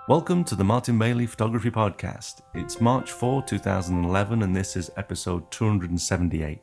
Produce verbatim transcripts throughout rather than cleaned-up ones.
Welcome to the Martin Bailey Photography Podcast. It's March fourth, two thousand eleven, and this is episode two hundred seventy-eight.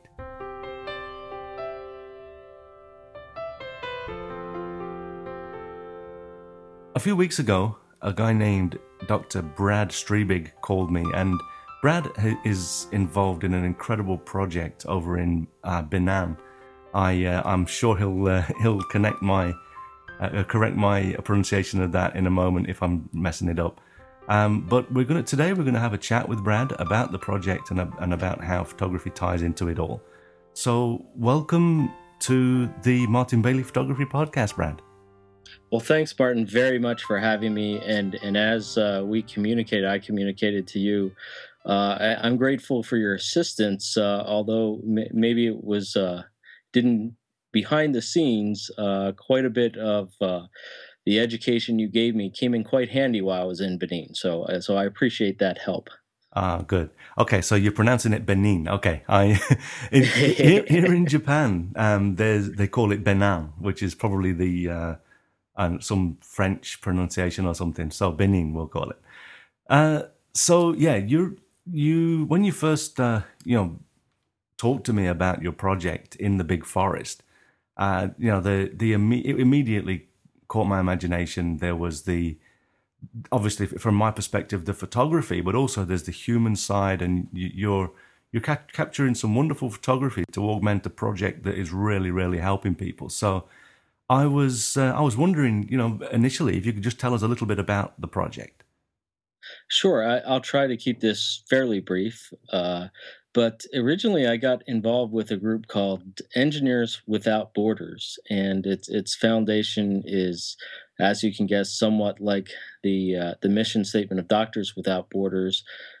A few weeks ago, a guy named Doctor Brad Strebig called me, and Brad is involved in an incredible project over in uh, Benin. I, uh, I'm sure he'll uh, he'll connect my uh, correct my pronunciation of that in a moment if I'm messing it up. Um, but we're gonna today we're gonna have a chat with Brad about the project and and about how photography ties into it all. So welcome to the Martin Bailey Photography Podcast, Brad. Well, thanks, Martin, very much for having me. And and as uh, we communicated, I communicated to you. Uh, I, I'm grateful for your assistance, uh, although m- maybe it was uh, didn't behind the scenes. Uh, quite a bit of uh, the education you gave me came in quite handy while I was in Benin. So uh, so I appreciate that help. Ah, good. Okay, so you're pronouncing it Benin. Okay, I in, here, here in Japan, um, there's they call it Benin, which is probably the uh, um, some French pronunciation or something. So Benin, we'll call it. Uh, so yeah, you you when you first uh, you know talked to me about your project in the big forest, uh, you know the the imme- it immediately caught my imagination. There was the obviously from my perspective the photography, but also there's the human side, and you, you're you're ca- capturing some wonderful photography to augment a project that is really really helping people. So I was uh, I was wondering, you know, initially if you could just tell us a little bit about the project. Sure, I, I'll try to keep this fairly brief. Uh, but originally, I got involved with a group called Engineers Without Borders, and its its foundation is, as you can guess, somewhat like the uh, the mission statement of Doctors Without Borders,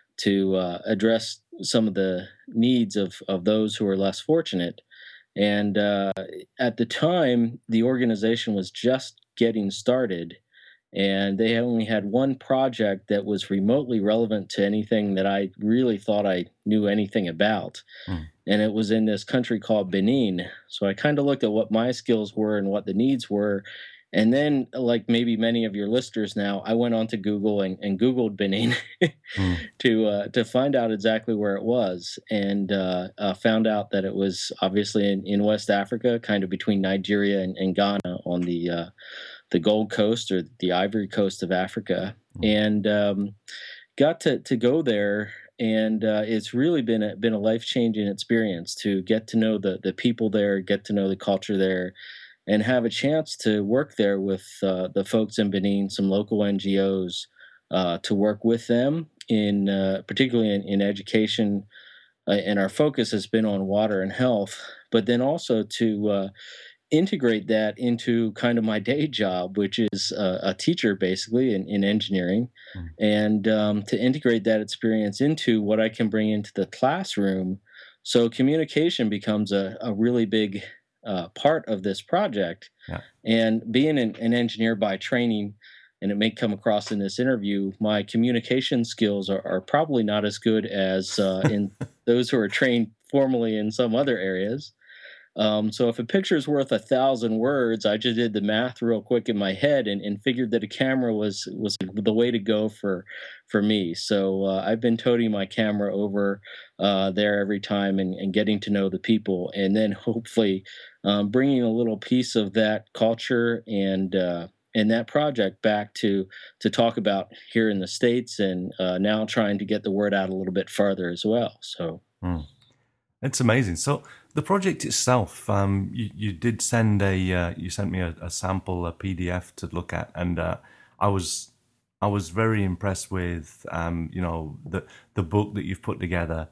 to uh, address some of the needs of of those who are less fortunate. And uh, at the time, the organization was just getting started, and they only had one project that was remotely relevant to anything that I really thought I knew anything about. Mm. And it was in this country called Benin. So I kind of looked at what my skills were and what the needs were. And then, like maybe many of your listeners now, I went on to Google and, and Googled Benin Mm. to uh, to find out exactly where it was, and uh, uh, found out that it was obviously in, in West Africa, kind of between Nigeria and, and Ghana on the uh, the Gold Coast or the Ivory Coast of Africa, Mm. and um, got to to go there. And uh, it's really been a, been a life changing experience to get to know the the people there, get to know the culture there, and have a chance to work there with uh, the folks in Benin, some local N G Os, uh, to work with them in uh, particularly in, in education. Uh, and our focus has been on water and health, but then also to uh, integrate that into kind of my day job, which is a, a teacher basically in, in engineering, Mm. and um, to integrate that experience into what I can bring into the classroom. So communication becomes a, a really big uh, part of this project. Yeah. And being an, an engineer by training, and it may come across in this interview, my communication skills are, are probably not as good as uh, in those who are trained formally in some other areas. Um, so if a picture is worth a thousand words, I just did the math real quick in my head and, and figured that a camera was was the way to go for for me. So uh, I've been toting my camera over uh, there every time and, and getting to know the people, and then hopefully um, bringing a little piece of that culture and uh, and that project back to to talk about here in the States, and uh, now trying to get the word out a little bit farther as well. So. Mm. It's amazing. So the project itself, um, you, you did send a uh, you sent me a, a sample, a P D F to look at, and uh, I was I was very impressed with um, you know the the book that you've put together,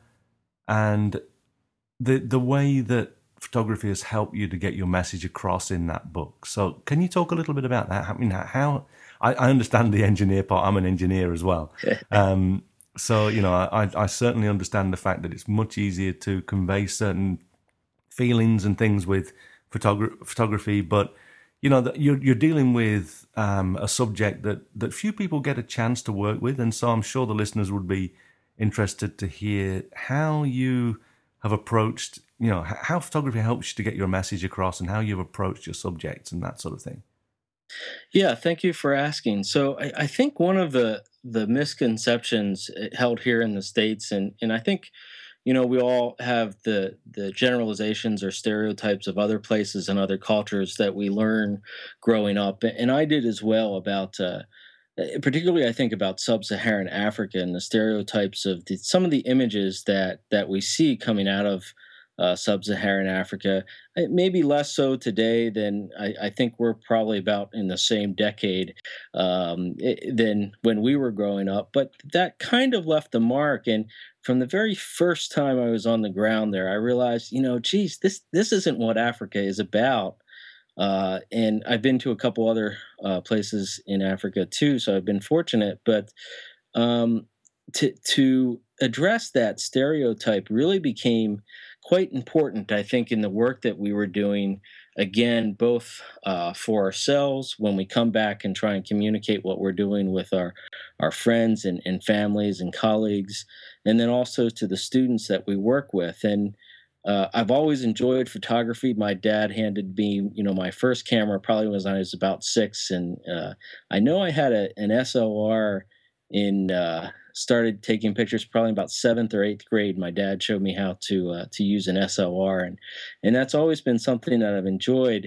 and the the way that photography has helped you to get your message across in that book. So can you talk a little bit about that? I mean, how I, I understand the engineer part. I'm an engineer as well. Um, So, you know, I, I certainly understand the fact that it's much easier to convey certain feelings and things with photogra- photography, but, you know, that you're, you're dealing with um, a subject that, that few people get a chance to work with. And so I'm sure the listeners would be interested to hear how you have approached, you know, h- how photography helps you to get your message across and how you've approached your subjects and that sort of thing. Yeah, thank you for asking. So I, I think one of the the misconceptions uh, held here in the states, and and I think you know we all have the the generalizations or stereotypes of other places and other cultures that we learn growing up, and I did as well about. Uh, uh, particularly, I think about sub-Saharan Africa and the stereotypes of the, some of the images that that we see coming out of uh, sub-Saharan Africa. Uh, Maybe less so today than I, I think we're probably about in the same decade um, i- than when we were growing up. But that kind of left a mark. And from the very first time I was on the ground there, I realized, you know, geez, this this isn't what Africa is about. Uh, and I've been to a couple other uh, places in Africa too, so I've been fortunate. But um, to to address that stereotype really became quite important, I think, in the work that we were doing. Again, both uh, for ourselves when we come back and try and communicate what we're doing with our our friends and, and families and colleagues, and then also to the students that we work with. And uh, I've always enjoyed photography. My dad handed me, you know, my first camera probably when I was about six, and uh, I know I had a, an S L R in uh, started taking pictures probably about seventh or eighth grade. My dad showed me how to uh, to use an S L R, and and that's always been something that I've enjoyed.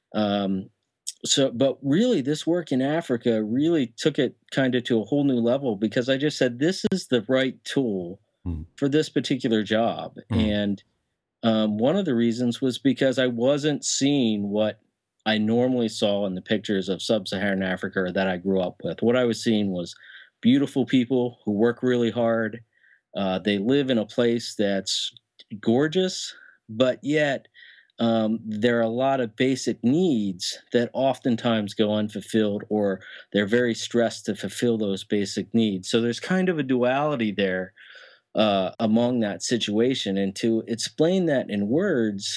Um, so, but really, this work in Africa really took it kind of to a whole new level because I just said this is the right tool Mm, for this particular job, mm, and um, one of the reasons was because I wasn't seeing what I normally saw in the pictures of sub-Saharan Africa or that I grew up with. What I was seeing was beautiful people who work really hard. Uh, they live in a place that's gorgeous, but yet um, there are a lot of basic needs that oftentimes go unfulfilled, or they're very stressed to fulfill those basic needs. So there's kind of a duality there uh, among that situation. And to explain that in words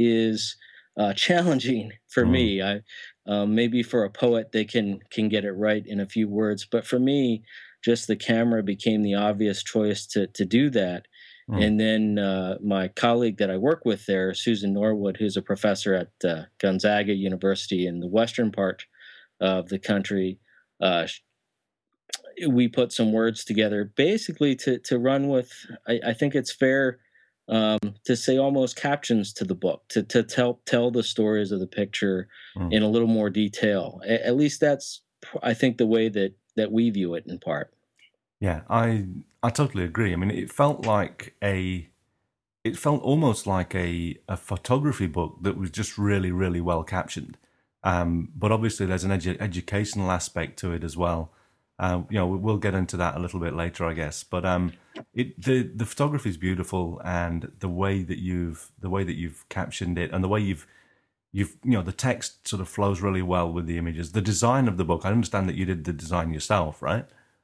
is uh, challenging for mm. me. I um, maybe for a poet they can can get it right in a few words, but for me, just the camera became the obvious choice to to do that. Mm. And then uh, my colleague that I work with there, Susan Norwood, who's a professor at uh, Gonzaga University in the western part of the country, uh, we put some words together basically to to run with. I, I think it's fair um, to say almost captions to the book to to tell tell the stories of the picture Mm. in a little more detail. A- at least that's p- I think the way that that we view it in part. Yeah, I I totally agree. I mean, it felt like a it felt almost like a a photography book that was just really really well captioned. Um, but obviously, there's an edu- educational aspect to it as well. Uh, you know, we- we'll get into that a little bit later, I guess. But um, it the the photography is beautiful, and the way that you've the way that you've captioned it, and the way you've you've you know the text sort of flows really well with the images. The design of the book, I understand that you did the design yourself, right?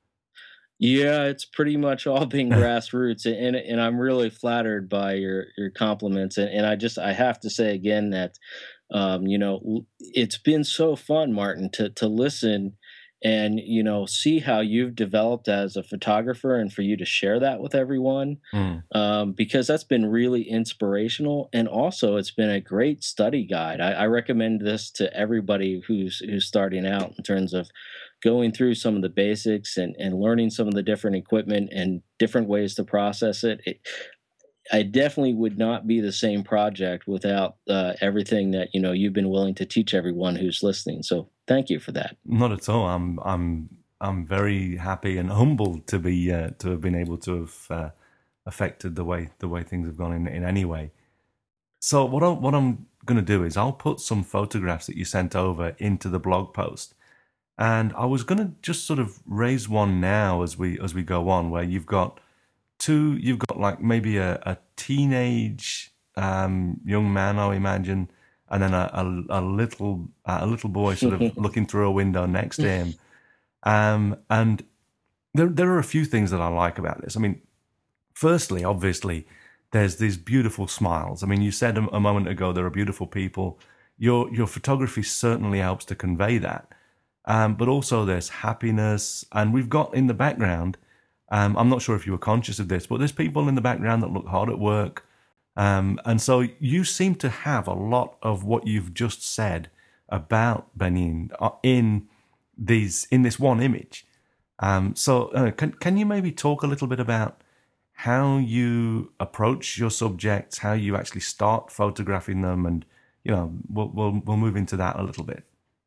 Yeah, it's pretty much all been grassroots, a- and and I'm really flattered by your your compliments, and, and I just I have to say again that um, you know l- it's been so fun, Martin, to to listen and you know see how you've developed as a photographer, and for you to share that with everyone Mm. um, because that's been really inspirational, and also it's been a great study guide. I, I recommend this to everybody who's who's starting out in terms of going through some of the basics and and learning some of the different equipment and different ways to process it. it I definitely would not be the same project without uh, everything that you know you've been willing to teach everyone who's listening. So thank you for that. Not at all. I'm I'm I'm very happy and humbled to be uh, to have been able to have uh, affected the way the way things have gone in in any way. So what I what I'm going to do is I'll put some photographs that you sent over into the blog post, and I was going to just sort of raise one now as we as we go on, where you've got two, you've got like maybe a, a teenage um, young man, I imagine, and then a, a, a little uh, a little boy sort of looking through a window next to him. Um, and there there are a few things that I like about this. I mean, firstly, obviously, there's these beautiful smiles. I mean, you said a, a moment ago there are beautiful people. Your your photography certainly helps to convey that. Um, but also there's happiness, and we've got in the background. Um, I'm not sure if you were conscious of this, but there's people in the background that look hard at work, um, and so you seem to have a lot of what you've just said about Benin uh, in these in this one image. Um, so, uh, can can you maybe talk a little bit about how you approach your subjects, how you actually start photographing them, and you know, we'll we'll, we'll move into that a little bit.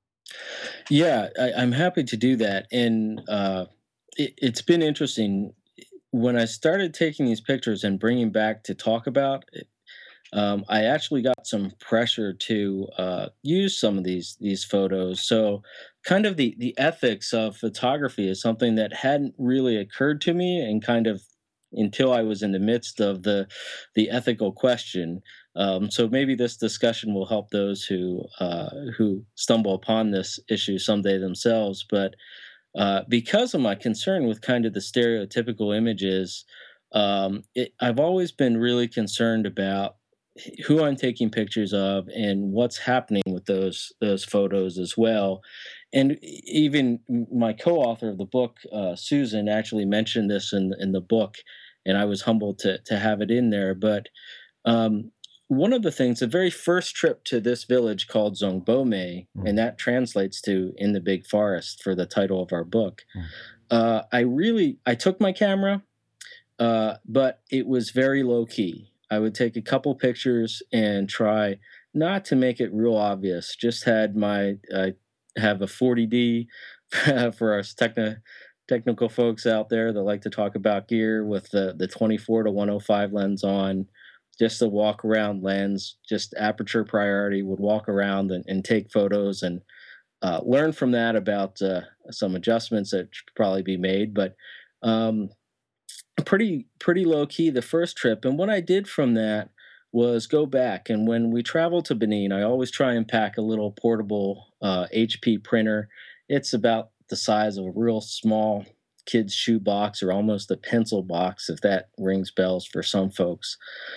Yeah, I, I'm happy to do that. And uh, it, it's been interesting when I started taking these pictures and bringing back to talk about it. Um, I actually got some pressure to uh, use some of these these photos. So, kind of the the ethics of photography is something that hadn't really occurred to me, and kind of until I was in the midst of the the ethical question. Um, so maybe this discussion will help those who uh, who stumble upon this issue someday themselves. But uh, because of my concern with kind of the stereotypical images, um, it, I've always been really concerned about who I'm taking pictures of and what's happening with those those photos as well. And e- even m- my co-author of the book, uh, Susan, actually mentioned this in in the book, and I was humbled to to have it in there. But um, one of the things, the very first trip to this village called Zongbome, Mm, and that translates to "in the big forest" for the title of our book. mm, Uh, I really I took my camera, uh, but it was very low key. I would take a couple pictures and try not to make it real obvious. Just had my I have a forty D for us techno technical folks out there that like to talk about gear, with the the twenty-four to one oh five lens on, just a walk around lens, just aperture priority. Would walk around and, and take photos and uh, learn from that about uh, some adjustments that should probably be made. But um, pretty pretty low key the first trip. And what I did from that was go back, and when we travel to Benin, I always try and pack a little portable uh, H P printer. It's about the size of a real small kid's shoe box, or almost a pencil box, if that rings bells for some folks,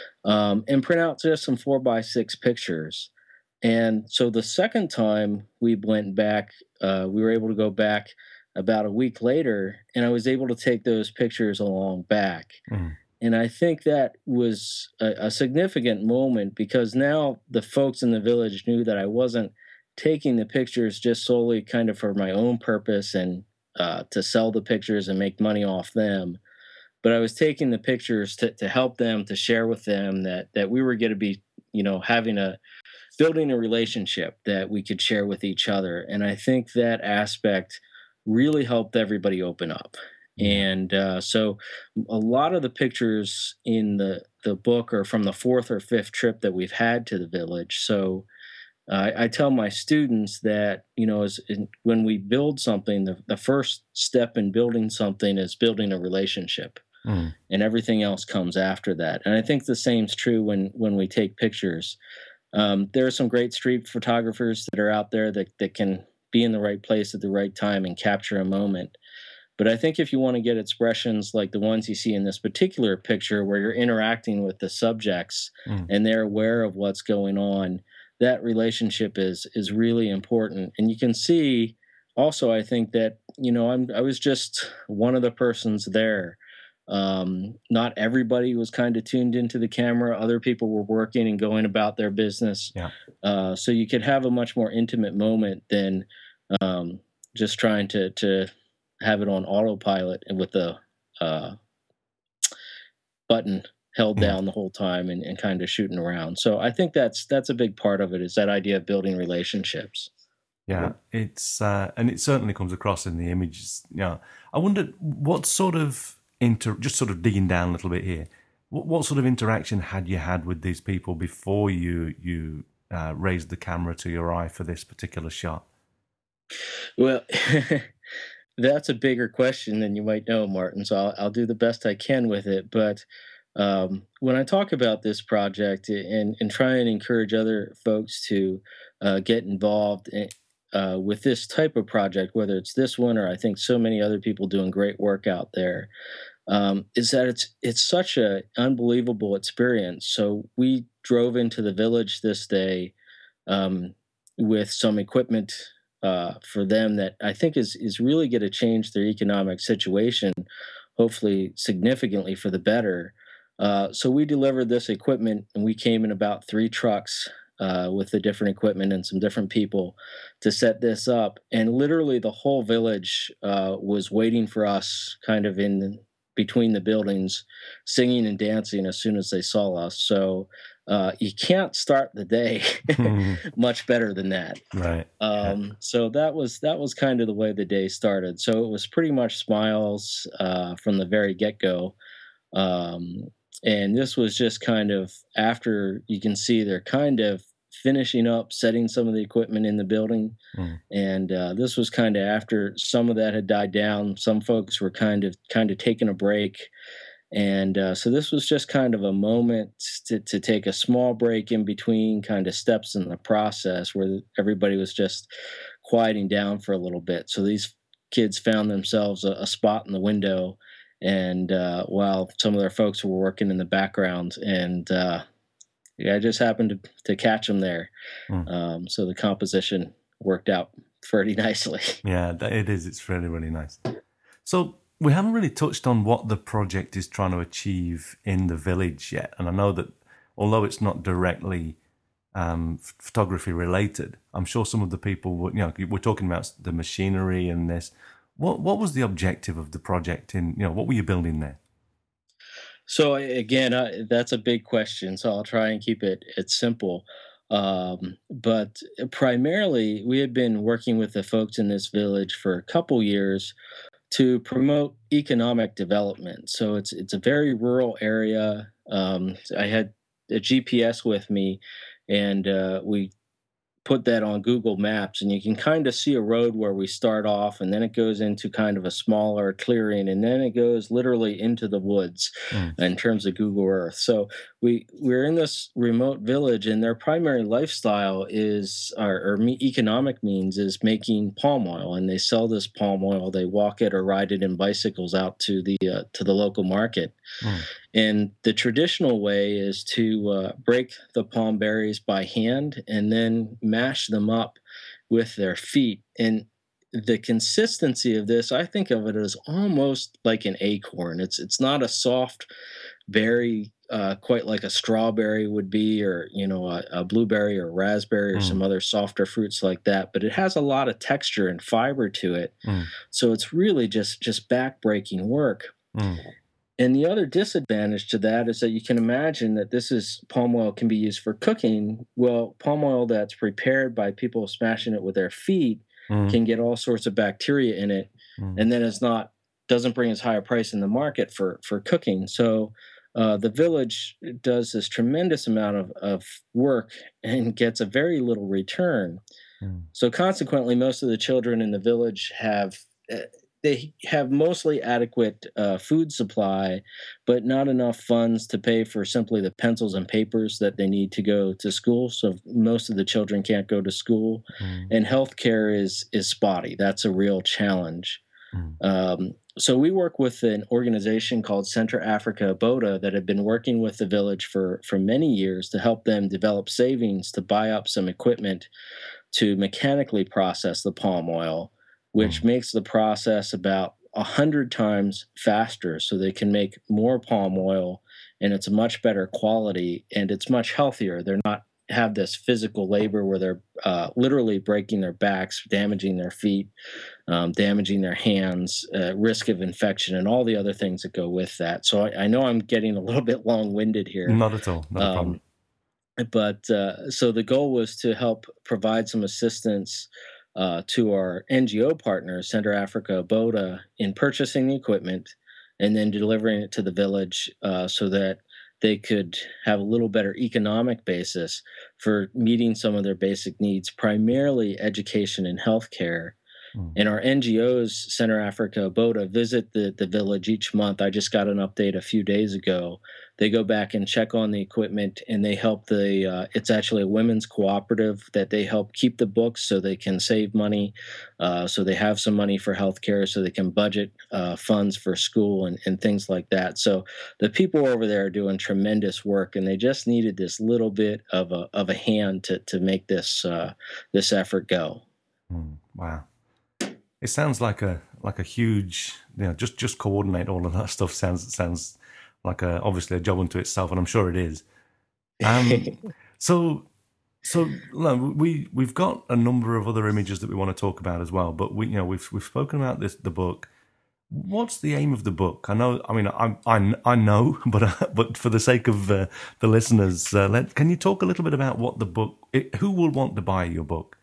um, and print out just some four by six pictures. And so the second time we went back, uh, we were able to go back about a week later, and I was able to take those pictures along back. mm. And I think that was a, a significant moment, because now the folks in the village knew that I wasn't taking the pictures just solely kind of for my own purpose and uh, to sell the pictures and make money off them, but I was taking the pictures to, to help them, to share with them that that we were going to be, you know, having a building a relationship that we could share with each other. And I think that aspect really helped everybody open up. Yeah. And uh, so a lot of the pictures in the, the book are from the fourth or fifth trip that we've had to the village. So uh, I tell my students that, you know, as in, when we build something, the, the first step in building something is building a relationship, Mm, and everything else comes after that. And I think the same's true when when we take pictures. Um, there are some great street photographers that are out there that, that can be in the right place at the right time and capture a moment. But I think if you want to get expressions like the ones you see in this particular picture, where you're interacting with the subjects mm. and they're aware of what's going on, that relationship is is really important. And you can see also, I think that, you know, I'm I was just one of the persons there. Um, not everybody was kind of tuned into the camera. Other people were working and going about their business. Yeah. Uh, so you could have a much more intimate moment than um, just trying to to have it on autopilot and with the uh, button held Yeah. down the whole time, and, and kind of shooting around. So I think that's that's a big part of it, is that idea of building relationships. Yeah, it's uh, and it certainly comes across in the images. Yeah, I wondered what sort of inter, just sort of digging down a little bit here. What, what sort of interaction had you had with these people before you you uh, raised the camera to your eye for this particular shot? Well, that's a bigger question than you might know, Martin. So I'll, I'll do the best I can with it. But um, when I talk about this project, and, and try and encourage other folks to uh, get involved in, uh, with this type of project, whether it's this one or I think so many other people doing great work out there, um, is that it's it's such a unbelievable experience. So we drove into the village this day, um, with some equipment uh, for them that I think is is really going to change their economic situation, hopefully significantly for the better. Uh, so we delivered this equipment, and we came in about three trucks uh, with the different equipment and some different people to set this up. And literally, the whole village uh, was waiting for us, kind of in between the buildings, singing and dancing as soon as they saw us. So uh, you can't start the day much better than that. Right. Yeah. Um, so that was that was kind of the way the day started. So it was pretty much smiles uh, from the very get go. Um, and this was just kind of after, you can see they're kind of finishing up setting some of the equipment in the building. Mm. And uh, this was kind of after some of that had died down. Some folks were kind of kind of taking a break. And uh, so this was just kind of a moment to, to take a small break in between kind of steps in the process where everybody was just quieting down for a little bit. So these kids found themselves a, a spot in the window, and uh, while some of their folks were working in the background, and uh, yeah, I just happened to, to catch them there. Mm. Um, so the composition worked out pretty nicely. Yeah, that- it is. It's really, really nice. So we haven't really touched on what the project is trying to achieve in the village yet. And I know that although it's not directly um, f- photography related, I'm sure some of the people, would, you know, we're talking about the machinery and this. What what was the objective of the project? In you know, what were you building there? So again, uh, that's a big question. So I'll try and keep it it simple. Um, but primarily, we had been working with the folks in this village for a couple years to promote economic development. So it's it's a very rural area. Um, I had a G P S with me, and uh, we put that on Google Maps, and you can kind of see a road where we start off, and then it goes into kind of a smaller clearing, and then it goes literally into the woods Mm. in terms of Google Earth. So we we're in this remote village, and their primary lifestyle is, or, or me, economic means is making palm oil, and they sell this palm oil. They walk it or ride it in bicycles out to the uh, to the local market. Mm. And the traditional way is to uh, break the palm berries by hand and then mash them up with their feet. And the consistency of this, I think of it as almost like an acorn. It's it's not a soft berry, uh, quite like a strawberry would be, or you know, a, a blueberry or raspberry or some Mm. other softer fruits like that. But it has a lot of texture and fiber to it, Mm. so it's really just just backbreaking work. Mm. And the other disadvantage to that is that you can imagine that this is palm oil can be used for cooking. Well, palm oil that's prepared by people smashing it with their feet Mm. can get all sorts of bacteria in it, Mm. and then it's not doesn't bring as high a price in the market for for cooking. So uh, the village does this tremendous amount of, of work and gets a very little return. Mm. So consequently, most of the children in the village have uh, they have mostly adequate uh, food supply, but not enough funds to pay for simply the pencils and papers that they need to go to school. So most of the children can't go to school, Mm. and healthcare is is spotty. That's a real challenge. Mm. Um, so we work with an organization called Central Africa Boda that had been working with the village for for many years to help them develop savings to buy up some equipment to mechanically process the palm oil, which Mm. makes the process about a hundred times faster. So they can make more palm oil, and it's a much better quality, and it's much healthier. They're not have this physical labor where they're uh, literally breaking their backs, damaging their feet, um, damaging their hands, uh, risk of infection, and all the other things that go with that. So I, I know I'm getting a little bit long winded here. Not at all. Not a problem. Um, but uh, so the goal was to help provide some assistance uh, to our N G O partner, Center Africa Boda, in purchasing the equipment and then delivering it to the village uh, so that they could have a little better economic basis for meeting some of their basic needs, primarily education and healthcare. Mm. And our N G Os, Center Africa, Boda, visit the, the village each month. I just got an update a few days ago. They go back and check on the equipment, and they help the, uh, it's actually a women's cooperative that they help keep the books so they can save money. Uh, so they have some money for healthcare so they can budget uh, funds for school and, and things like that. So the people over there are doing tremendous work, and they just needed this little bit of a, of a hand to, to make this, uh, this effort go. Mm. Wow. It sounds like a like a huge, you know, just just coordinate all of that stuff sounds sounds like a obviously a job unto itself, and I'm sure it is. Um, so So no, we we've got a number of other images that we want to talk about as well. But we, you know, we've we've spoken about this the book. What's the aim of the book? I know. I mean, I I, I know, but uh, but for the sake of uh, the listeners, uh, let, can you talk a little bit about what the book? It, who will want to buy your book?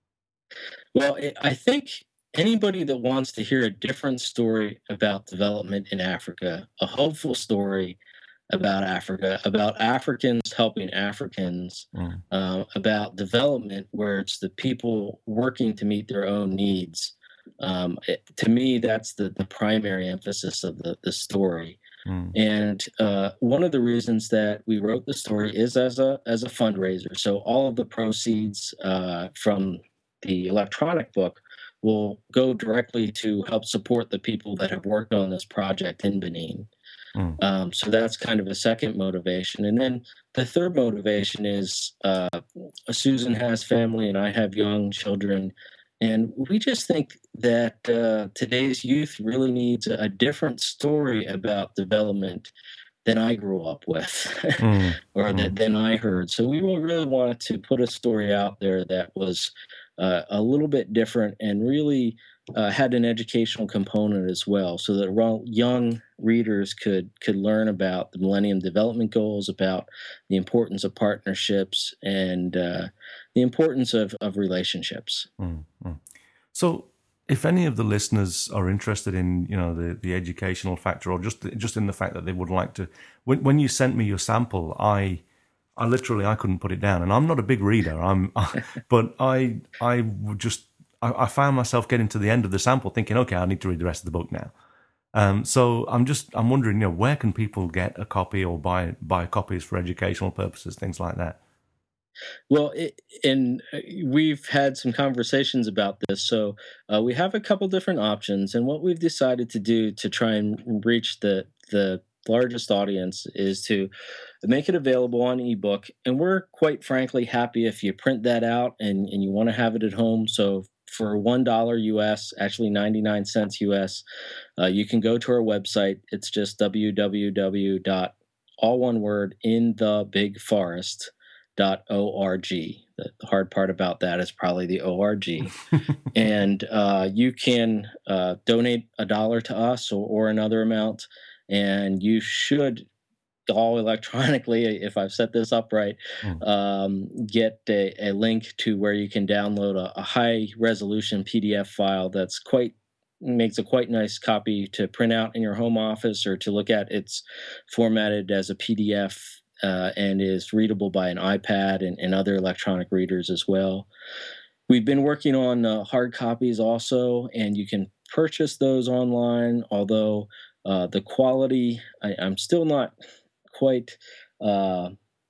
Well, it, I think anybody that wants to hear a different story about development in Africa, a hopeful story about Africa, about Africans helping Africans, Mm, uh, about development where it's the people working to meet their own needs. Um, it, to me, that's the, the primary emphasis of the, the story. mm, And uh, one of the reasons that we wrote the story is as a as a fundraiser. So all of the proceeds uh, from the electronic book will go directly to help support the people that have worked on this project in Benin. mm, Um, so that's kind of a second motivation. And then the third motivation is uh, Susan has family and I have young children. And we just think that uh, today's youth really needs a, a different story about development than I grew up with mm, or that mm, than I heard. So we really wanted to put a story out there that was uh, a little bit different and really uh, had an educational component as well, so that ro- young readers could could learn about the Millennium Development Goals, about the importance of partnerships, and uh, the importance of of relationships. mm, mm. So, if any of the listeners are interested in, you know, the, the educational factor, or just just in the fact that they would like to, when when you sent me your sample, I I literally I couldn't put it down, and I'm not a big reader. I'm, but I I would just I, I found myself getting to the end of the sample, thinking, okay, I need to read the rest of the book now. Um, so I'm just I'm wondering, you know, where can people get a copy or buy buy copies for educational purposes, things like that. Well, it, and uh, we've had some conversations about this. So uh, we have a couple different options, and what we've decided to do to try and reach the the largest audience is to make it available on ebook. And we're quite frankly happy if you print that out and, and you want to have it at home. So for one dollar U S, actually ninety-nine cents U S, uh, you can go to our website. It's just w w w dot all one word in the big forest dot org. The hard part about that is probably the org. And uh, you can uh, donate a dollar to us or, or another amount, and you should all electronically, if I've set this up right, Mm, um, get a, a link to where you can download a, a high resolution P D F file that's quite makes a quite nice copy to print out in your home office or to look at. It's formatted as a P D F uh, and is readable by an iPad and, and other electronic readers as well. We've been working on uh, hard copies also, and you can purchase those online, although uh, the quality, I, I'm still not quite uh,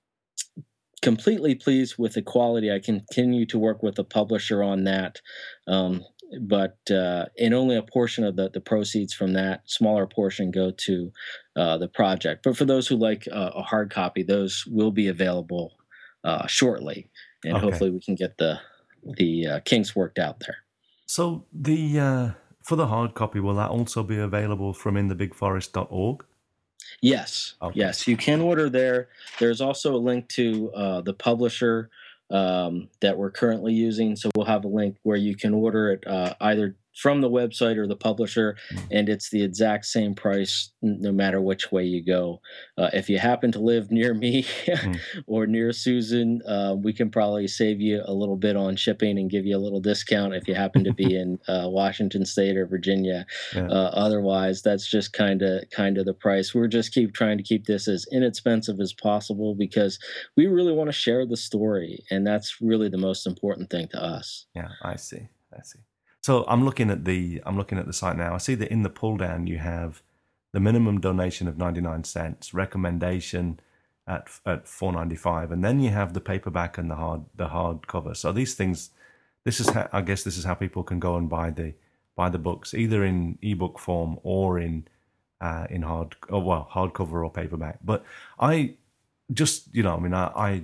completely pleased with the quality. I continue to work with the publisher on that, um, but uh, and only a portion of the, the proceeds from that smaller portion go to uh, the project. But for those who like uh, a hard copy, those will be available uh, shortly, and okay. hopefully we can get the the uh, kinks worked out there. So the uh, for the hard copy, will that also be available from in the big forest dot org? Yes, Okay. yes, you can order there. There's also a link to uh, the publisher um, that we're currently using. So we'll have a link where you can order it uh, either from the website or the publisher, Mm, and it's the exact same price n- no matter which way you go. Uh, if you happen to live near me mm, or near Susan, uh, we can probably save you a little bit on shipping and give you a little discount if you happen to be in uh, Washington State or Virginia. yeah. Uh, otherwise, that's just kind of kind of the price. We're just keep trying to keep this as inexpensive as possible because we really want to share the story, and that's really the most important thing to us. Yeah, I see. I see. So I'm looking at the I'm looking at the site now. I see that in the pull down you have the minimum donation of ninety-nine cents, recommendation at at four ninety-five, and then you have the paperback and the hard the hard cover. So these things, this is how, I guess this is how people can go and buy the buy the books either in ebook form or in uh, in hard oh well hardcover or paperback. But I just you know I mean I, I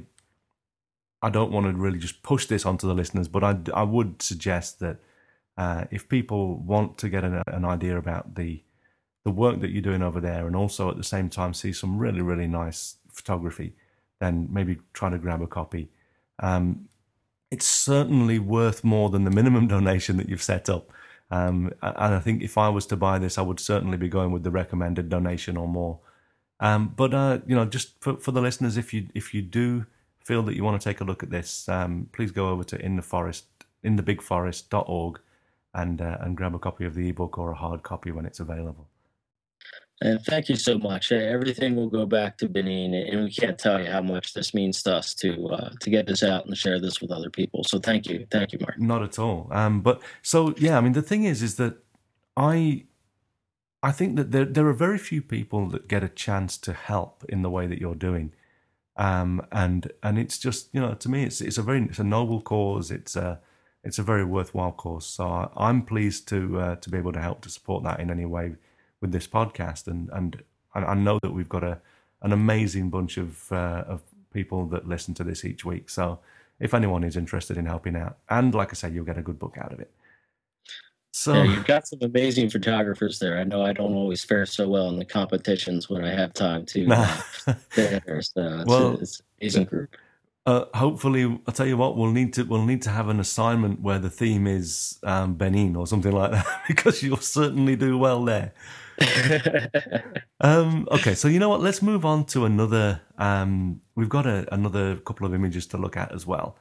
I don't want to really just push this onto the listeners, but I, I would suggest that uh, if people want to get an, an idea about the the work that you're doing over there, and also at the same time see some really really nice photography, then maybe try to grab a copy. Um, it's certainly worth more than the minimum donation that you've set up. Um, and I think if I was to buy this, I would certainly be going with the recommended donation or more. Um, but uh, you know, just for, for the listeners, if you if you do feel that you want to take a look at this, um, please go over to in the forest in the big forest dot org and uh, and grab a copy of the ebook or a hard copy when it's available. And thank you so much. Everything will go back to Benin, and we can't tell you how much this means to us to uh, to get this out and share this with other people. So thank you, thank you, Mark. Not at all. Um, but so yeah, I mean, the thing is, is that I I think that there there are very few people that get a chance to help in the way that you're doing, um, and and it's just, you know, to me, it's it's a very it's a noble cause. It's a it's a very worthwhile cause. So I, I'm pleased to uh, to be able to help to support that in any way with this podcast, and and I know that we've got a an amazing bunch of uh, of people that listen to this each week. So if anyone is interested in helping out, and like I said, you'll get a good book out of it. So yeah, you've got some amazing photographers there. I know I don't always fare so well in the competitions when I have time to. Uh, there, so it's, well, a, it's an amazing group. Uh, hopefully, I'll tell you what, we'll need to we'll need to have an assignment where the theme is um, Benin or something like that, because you'll certainly do well there. um, okay, so you know what? Let's move on to another. Um, we've got a, another couple of images to look at as well,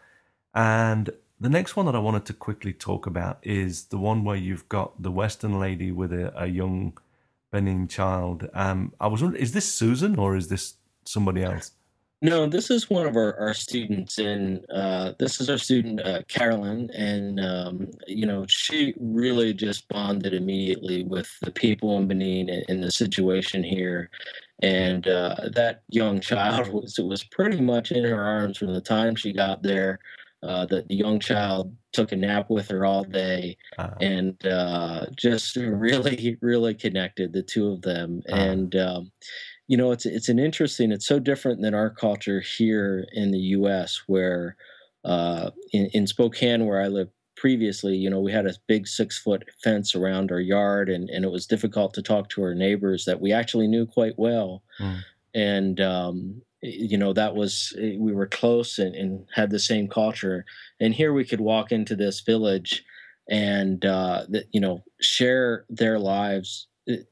and the next one that I wanted to quickly talk about is the one where you've got the Western lady with a, a young Benin child. Um, I was wondering, is this Susan or is this somebody else? No, this is one of our, our students, and uh, this is our student, uh, Carolyn, and, um, you know, she really just bonded immediately with the people in Benin and, and the situation here. And uh, that young child was, was pretty much in her arms from the time she got there. Uh, the, the young child took a nap with her all day, uh, and uh, just really, really connected, the two of them. Uh, and, um, you know, it's it's an interesting. It's so different than our culture here in the U S, where uh, in in Spokane, where I lived previously, you know, we had a big six foot fence around our yard, and and it was difficult to talk to our neighbors that we actually knew quite well, mm. and um, you know, that was we were close and, and had the same culture. And here we could walk into this village, and uh, that you know, share their lives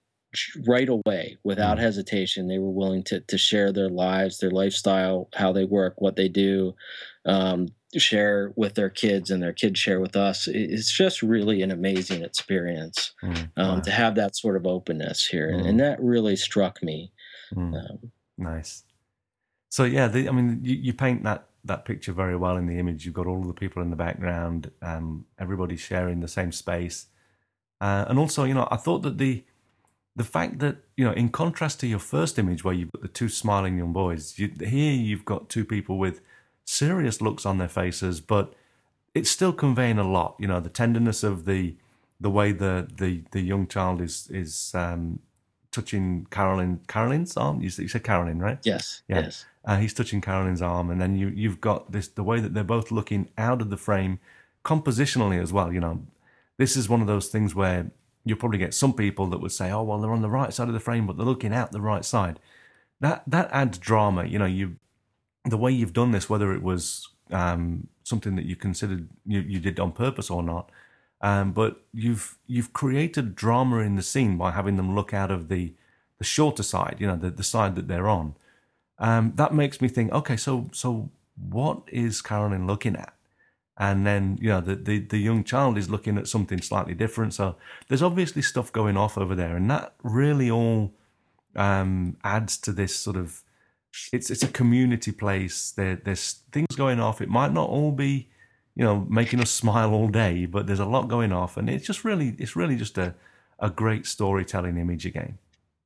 right away without hesitation. They were willing to to share their lives, their lifestyle, how they work, what they do, um, share with their kids, and their kids share with us. It's just really an amazing experience mm, um, wow. to have that sort of openness here, mm. and that really struck me. Mm. Um, nice. So yeah, the, I mean, you, you paint that that picture very well in the image. You've got all of the people in the background, um, everybody sharing the same space, uh, and also, you know, I thought that the The fact that, you know, in contrast to your first image where you've got the two smiling young boys, you, here you've got two people with serious looks on their faces, but it's still conveying a lot. You know, the tenderness of the the way the the, the young child is is um, touching Carolyn Carolyn's arm. You said, you said Carolyn, right? Yes. Yeah. Yes. Uh, he's touching Carolyn's arm, and then you you've got this the way that they're both looking out of the frame, compositionally as well. You know, this is one of those things where you'll probably get some people that would say, oh, well, they're on the right side of the frame, but they're looking out the right side. That that adds drama. You know, you the way you've done this, whether it was um, something that you considered you, you did on purpose or not, um, but you've you've created drama in the scene by having them look out of the the shorter side, you know, the, the side that they're on. Um, that makes me think, okay, so so what is Carolyn looking at? And then, you know, the, the, the young child is looking at something slightly different. So there's obviously stuff going off over there. And that really all um, adds to this sort of, it's it's a community place. There, there's things going off. It might not all be, you know, making us smile all day, but there's a lot going off. And it's just really, it's really just a, a great storytelling image again.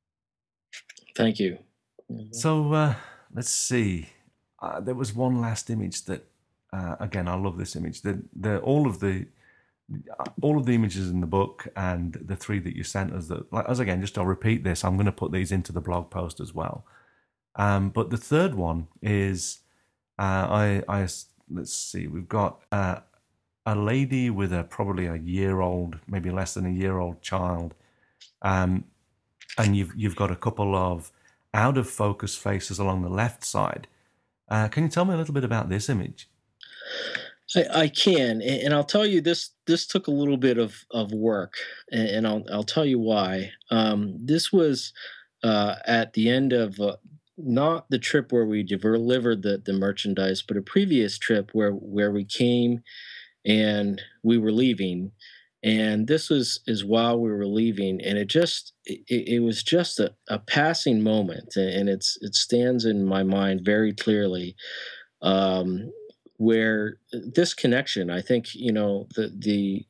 Thank you. So uh, let's see. Uh, there was one last image that, Uh, again, I love this image. The, the, all of the all of the images in the book and the three that you sent us. That, like, as again, just I'll repeat this. I'm going to put these into the blog post as well. Um, but the third one is, uh, I, I let's see. We've got uh, a lady with a probably a year old, maybe less than a year old child, um, and you've you've got a couple of out of focus faces along the left side. Uh, can you tell me a little bit about this image? I, I can, a- and I'll tell you this. This took a little bit of of work, and, and I'll I'll tell you why. Um, this was uh, at the end of uh, not the trip where we delivered the the merchandise, but a previous trip where where we came and we were leaving, and this was is while we were leaving, and it just it, it was just a, a passing moment, a- and it's it stands in my mind very clearly, um, where this connection, I think, you know, the the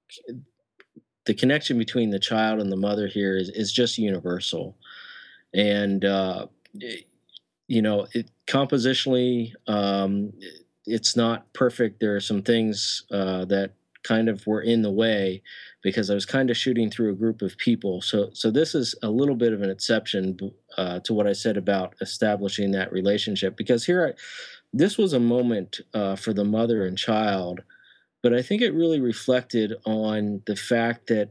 the connection between the child and the mother here is is just universal, and uh, it- you know, it compositionally, um, i- it's not perfect. There are some things uh, that kind of were in the way because I was kind of shooting through a group of people. So so this is a little bit of an exception b- uh, to what I said about establishing that relationship, because here I, this was a moment uh, for the mother and child, but I think it really reflected on the fact that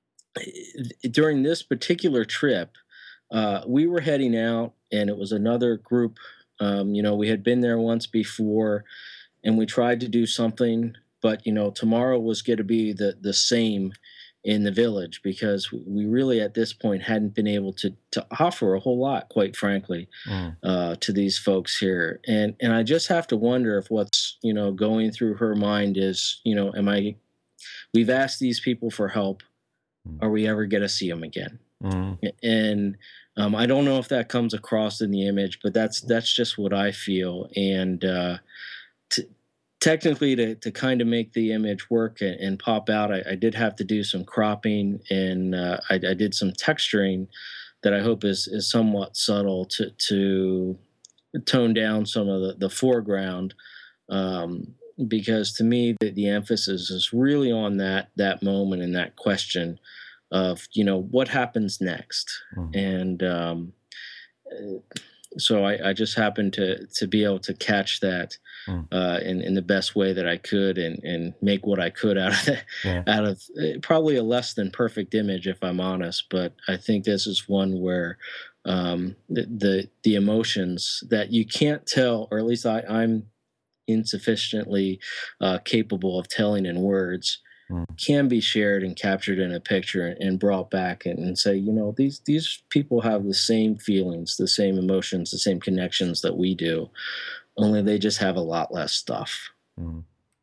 eh, during this particular trip, uh, we were heading out, and it was another group. Um, you know, we had been there once before, and we tried to do something, but you know, tomorrow was going to be the the same in the village, because we really at this point hadn't been able to to offer a whole lot, quite frankly, Mm, uh, to these folks here. And and I just have to wonder if what's, you know, going through her mind is, you know, am I? We've asked these people for help. mm, Are we ever going to see them again? mm, And um, I don't know if that comes across in the image, but that's that's just what I feel. And uh, t- technically, to to kind of make the image work and, and pop out, I, I did have to do some cropping, and uh, I, I did some texturing that I hope is is somewhat subtle to to tone down some of the, the foreground, um, because to me the, the emphasis is really on that that moment and that question of, you know, what happens next. mm, And um, uh, so I, I just happened to to be able to catch that mm. uh, in in the best way that I could, and and make what I could out of it, Yeah. out of uh, probably a less than perfect image, if I'm honest. But I think this is one where um, the, the the emotions that you can't tell, or at least I, I'm insufficiently uh, capable of telling in words, Mm. can be shared and captured in a picture and brought back, and, and say, you know, these these people have the same feelings, the same emotions, the same connections that we do, only they just have a lot less stuff. Mm.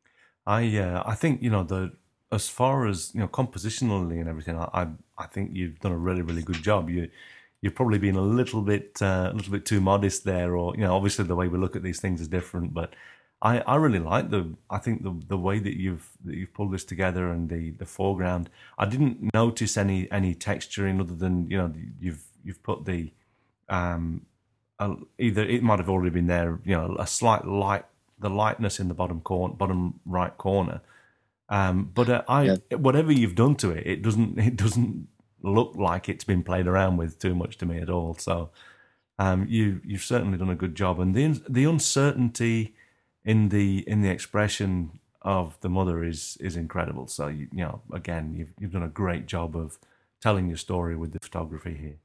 I uh, I think you know the as far as you know compositionally and everything, I I, I think you've done a really really good job. You you've probably been a little bit uh, a little bit too modest there, or you know obviously the way we look at these things is different. But I, I really like the I think the the way that you've that you've pulled this together and the, the foreground. I didn't notice any any texturing other than you know you've you've put the um uh, either it might have already been there, you know, a slight light, the lightness in the bottom corner, bottom right corner. Um, but uh, I, Yeah, whatever you've done to it, it doesn't, it doesn't look like it's been played around with too much to me at all. So um, you, you've certainly done a good job, and the the uncertainty in the in the expression of the mother is is incredible. So you, you know, again, you've you've done a great job of telling your story with the photography here.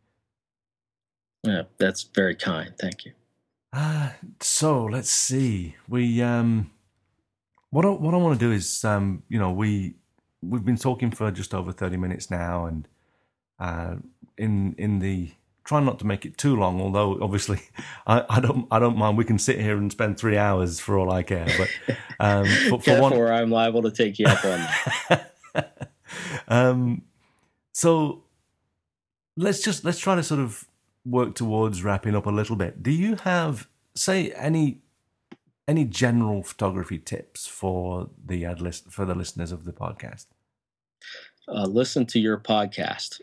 yeah, that's very kind. Thank you. Uh, so let's see. We um, what I, what I want to do is um, you know, we we've been talking for just over thirty minutes now, and uh, in in the trying not to make it too long. Although obviously, I, I don't I don't mind. We can sit here and spend three hours for all I care. But um, for for Careful, one, or I'm liable to take you up on that. um, so let's just let's try to sort of work towards wrapping up a little bit. Do you have say any any general photography tips for the ad list for the listeners of the podcast? Uh, listen to your podcast.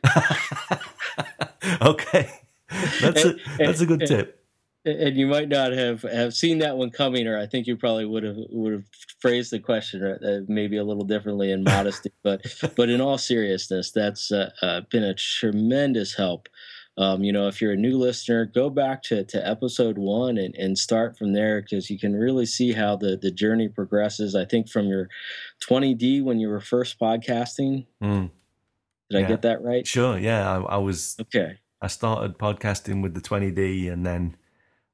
Okay, that's and, a and, that's a good tip. and you might not have, have seen that one coming, or I think you probably would have would have phrased the question uh, maybe a little differently in modesty. But but in all seriousness, that's uh, uh, been a tremendous help. Um, you know, if you're a new listener, go back to, to episode one, and, and start from there, because you can really see how the, the journey progresses. I think from your twenty D when you were first podcasting. Mm, Did I yeah, get that right? sure. Yeah, I, I was Okay. I started podcasting with the twenty D, and then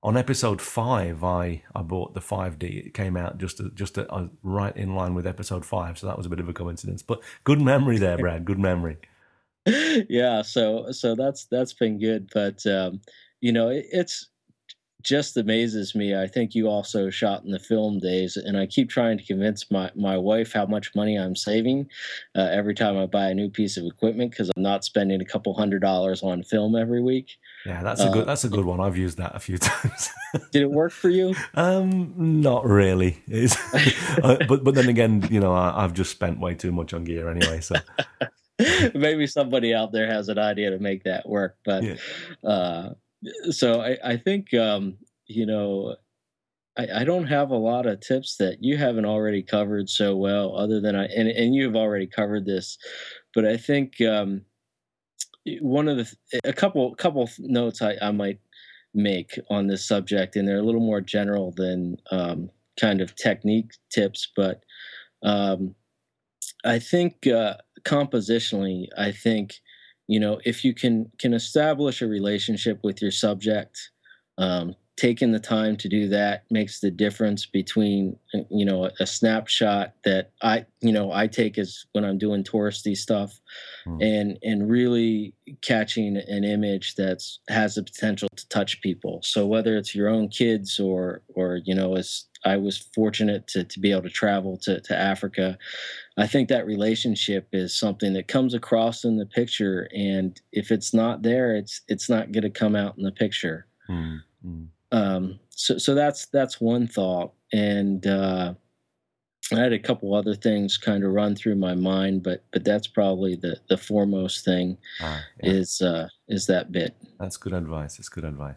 on episode five, I, I bought the five D. It came out just a, just a, a, right in line with episode five, so that was a bit of a coincidence. But good memory there, Brad. Good memory. Yeah, so so that's that's been good, but um, you know, it, it's just amazes me. I think you also shot in the film days, and I keep trying to convince my my wife how much money I'm saving uh, every time I buy a new piece of equipment because I'm not spending a couple hundred dollars on film every week. Yeah, that's a Uh, good that's a good one. I've used that a few times. did it work for you? um, not really. It's, uh, but but then again, you know, I, I've just spent way too much on gear anyway. So Maybe somebody out there has an idea to make that work, but yeah, uh, so I, I think um, you know I, I don't have a lot of tips that you haven't already covered so well, other than I and, and you have already covered this, but I think um, one of the th- a couple couple notes I, I might make on this subject, and they're a little more general than um, kind of technique tips, but um, I think uh, compositionally, I think you know if you can can establish a relationship with your subject, um, taking the time to do that makes the difference between uh, you know a, a snapshot that I you know I take as when I'm doing touristy stuff, mm, and and really catching an image that's has the potential to touch people. So whether it's your own kids or or you know as I was fortunate to to be able to travel to to Africa, I think that relationship is something that comes across in the picture, and if it's not there, it's it's not going to come out in the picture. mm, mm. Um, so so that's that's one thought, and uh, I had a couple other things kind of run through my mind, but but that's probably the the foremost thing Ah, yeah, is uh, is that bit. that's good advice. It's good advice.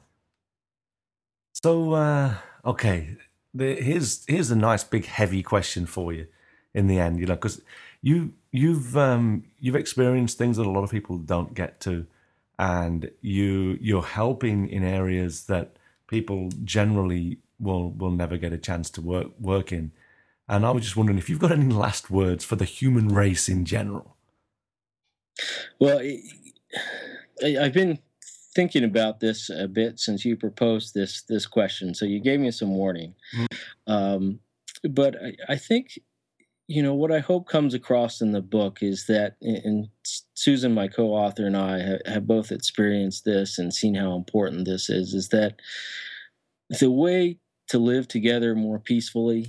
So, uh, okay, the, here's here's a nice big heavy question for you. In the end, you know, because you you've um, you've experienced things that a lot of people don't get to, and you you're helping in areas that people generally will will never get a chance to work work in. And I was just wondering if you've got any last words for the human race in general. Well, I, I- I've been thinking about this a bit since you proposed this this question, so you gave me some warning. Mm, Um, but I, I think you know what I hope comes across in the book is that, and Susan, my co-author, and I have, have both experienced this and seen how important this is. Is that the way to live together more peacefully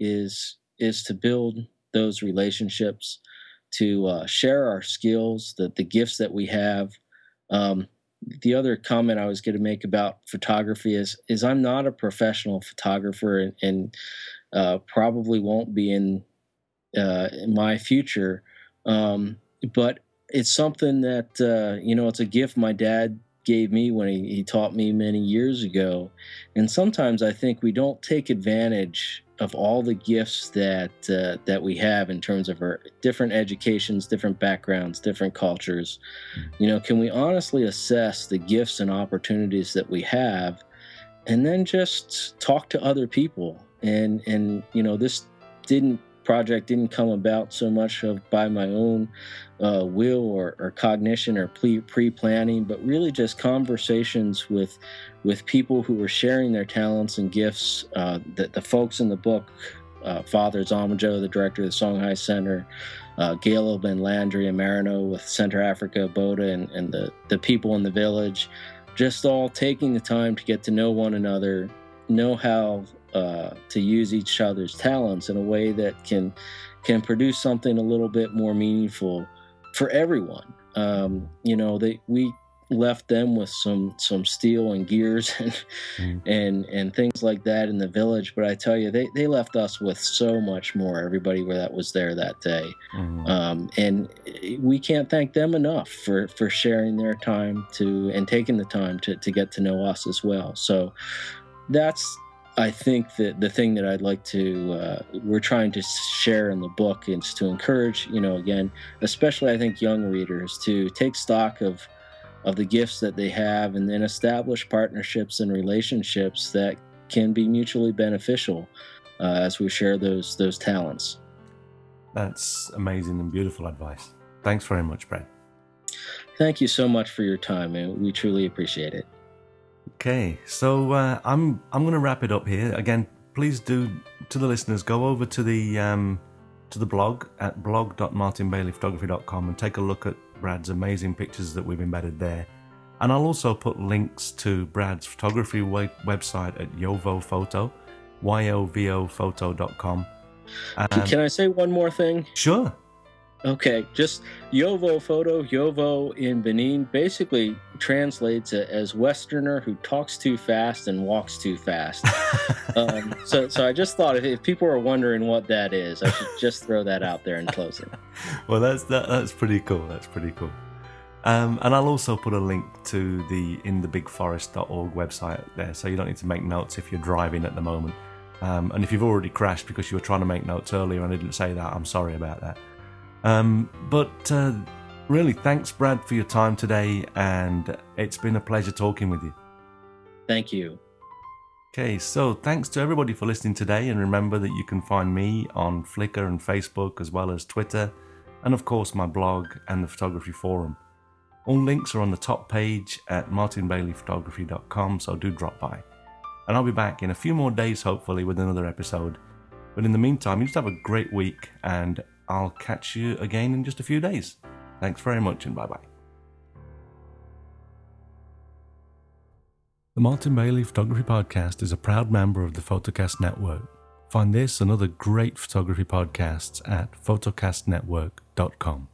is is to build those relationships, to uh, share our skills, the the gifts that we have. Um, the other comment I was going to make about photography is is I'm not a professional photographer, and, and uh, probably won't be in uh, in my future. Um, but it's something that uh, you know, it's a gift my dad gave me when he, he taught me many years ago. And sometimes I think we don't take advantage of all the gifts that uh, that we have in terms of our different educations, different backgrounds, different cultures. mm, You know, can we honestly assess the gifts and opportunities that we have, and then just talk to other people? And and you know, this didn't project didn't come about so much of by my own uh, will or, or cognition or pre pre-planning, but really just conversations with with people who were sharing their talents and gifts. Uh, the, the folks in the book, uh, Father Zamajo, the director of the Songhai Center, uh, Gail Ben Landry and Marino with Center Africa, Boda, and, and the, the people in the village, just all taking the time to get to know one another, know how uh, to use each other's talents in a way that can can produce something a little bit more meaningful for everyone. Um, you know, they we left them with some some steel and gears and mm, and and things like that in the village, but I tell you, they they left us with so much more. Everybody that was there that day, mm. um, and we can't thank them enough for for sharing their time to and taking the time to to get to know us as well. So that's, I think, that the thing that I'd like to uh, we're trying to share in the book is to encourage, you know, again, especially I think young readers to take stock of of the gifts that they have, and then establish partnerships and relationships that can be mutually beneficial uh, as we share those those talents. That's amazing and beautiful advice. Thanks very much, Brad. Thank you so much for your time, and we truly appreciate it. Okay, so uh, I'm I'm going to wrap it up here. Again, please do, to the listeners, go over to the um, to the blog at blog dot martin bailey photography dot com and take a look at Brad's amazing pictures that we've embedded there. And I'll also put links to Brad's photography website at Yovo Photo, Y O V O photo dot com. Um, Can I say one more thing? Sure. Okay, just Yovo Photo, Yovo in Benin basically translates it as Westerner who talks too fast and walks too fast. um, so, so I just thought if, if people are wondering what that is, I should just throw that out there in closing. Well, that's that, that's pretty cool. That's pretty cool. Um, and I'll also put a link to the in the big forest dot org website there, so you don't need to make notes if you're driving at the moment. Um, and if you've already crashed because you were trying to make notes earlier and I didn't say that, I'm sorry about that. Um, but uh, really, thanks, Brad, for your time today, and it's been a pleasure talking with you. Thank you. Okay, so thanks to everybody for listening today, and remember that you can find me on Flickr and Facebook, as well as Twitter, and of course my blog and the photography forum. All links are on the top page at martin bailey photography dot com, so do drop by. And I'll be back in a few more days, hopefully, with another episode. But in the meantime, you just have a great week, and I'll catch you again in just a few days. Thanks very much, and bye-bye. The Martin Bailey Photography Podcast is a proud member of the Photocast Network. Find this and other great photography podcasts at photocast network dot com.